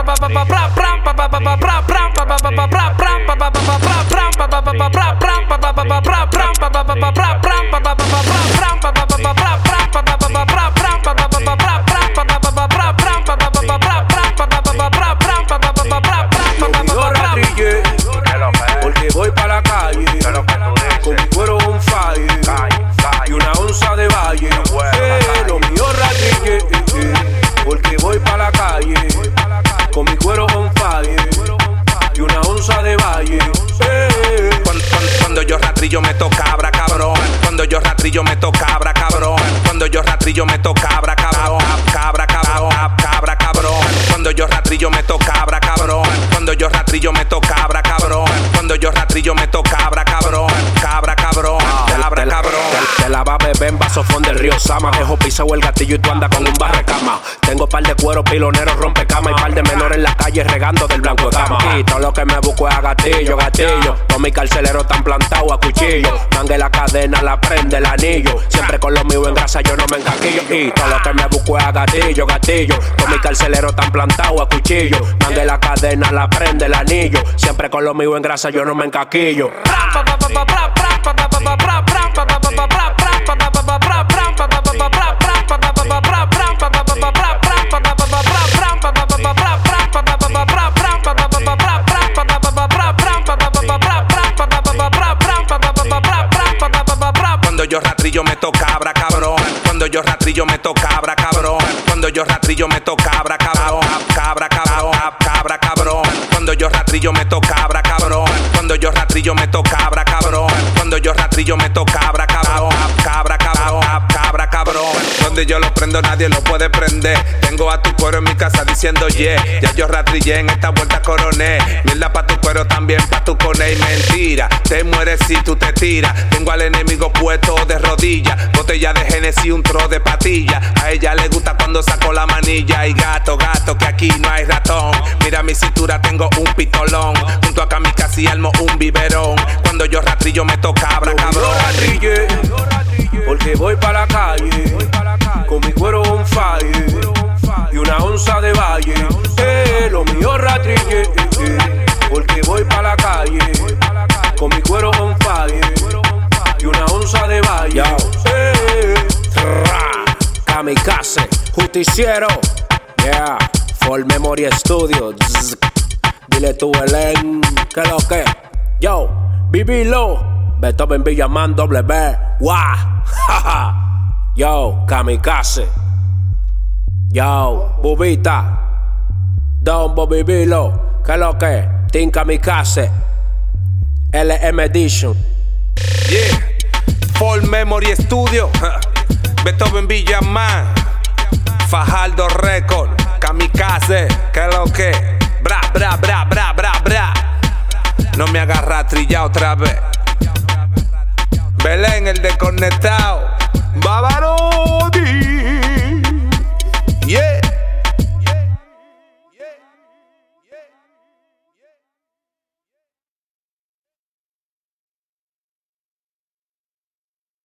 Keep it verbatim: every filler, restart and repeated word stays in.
Porque voy pa' la calle con mi cuero on fire y una onza de valle. Eh, lo mío ratrille, eh, eh. Porque voy pa' la calle con mi cuero on fire y una onza de valle. Eh. Cuando, cuando, cuando yo ratrillo me toca cabra, cabrón. Cuando yo ratrillo me toca cabra, cabrón. Cuando yo ratrillo me toca cabra, cabrón. Cabra, cabrón, cabra, cabrón. Cuando yo ratrillo me toca cabra, cabrón. Cuando yo ratrillo me toca cabra, cabrón. Cuando yo ratrillo me toca cabra, cabrón. Cabra, cabrón, cabra, cabrón. Te la va a beber en vasofón del río Sama. Dejo pisado el gatillo y tú andas con un barrecama. Tengo par de cuero, piloneros, rompecama y par de menores en la calle regando del blanco de dama. Y todo lo que me busco es a gatillo, gatillo. Todos mis carceleros tan plantados a cuchillo. Mangue la cadena, la prende el anillo. Siempre con lo mío en grasa yo no me encaquillo. Y todo lo que me busco es a gatillo, gatillo. Todos mis carceleros tan plantados a cuchillo. Mangue la cadena, la prende el anillo. Siempre con lo mío en grasa yo no me encaquillo. Cuando yo ratrillo me toca cabra, cabrón. Cuando yo ratrillo me toca cabra, cabrón. Cuando yo ratrillo me toca cabra, cabrón. Cabra, cabrón, cabra, cabrón. Cuando yo ratrillo me toca cabra, cabrón. Cuando yo ratrillo me toca cabra, cabrón. Cuando yo ratrillo me toca cabra, cabrón. Cabra, cabrón, cabra, cabrón. Donde yo lo prendo nadie lo puede prender. Tengo a tu cuero en mi casa diciendo yeah. Ya yo ratrillé en esta vuelta coroné. Mierda pa' tu cuero también pa' tu cone. Y mentira, te mueres si tú te tiras. Tengo al enemigo puesto de rodillas. Botella de Genesis, un tro de patilla. A ella le gusta cuando saco la manilla. Y gato, gato, que aquí no hay ratón. Mira mi cintura, tengo un pistolón. Junto a Kamikaze armo un biberón. Cuando yo ratrillo me toca cabra, cabrón. Ratrille, porque voy pa' la calle con mi cuero on fire y una onza de valle. Eh, lo mío ratrille, eh, eh. Porque voy pa' la calle con mi cuero on fire y una onza de valle. Eh. Kamikaze, justiciero, yeah, For Memory Studio. Zzz. Dile tú, Belén, que lo que, yo, vivilo, Beethoven Villaman, doble B, guau, jaja, yo, Kamikaze, yo, Bubita, Don Bobby Vilo, que lo que, Team Kamikaze, L M Edition. Yeah, For Memory Studio, Beethoven Villaman, Fajardo Record, Kamikaze, que lo que, bra, bra, bra, bra, bra, bra. No me agarra trilla otra vez. Belén el desconectado, Babarodi.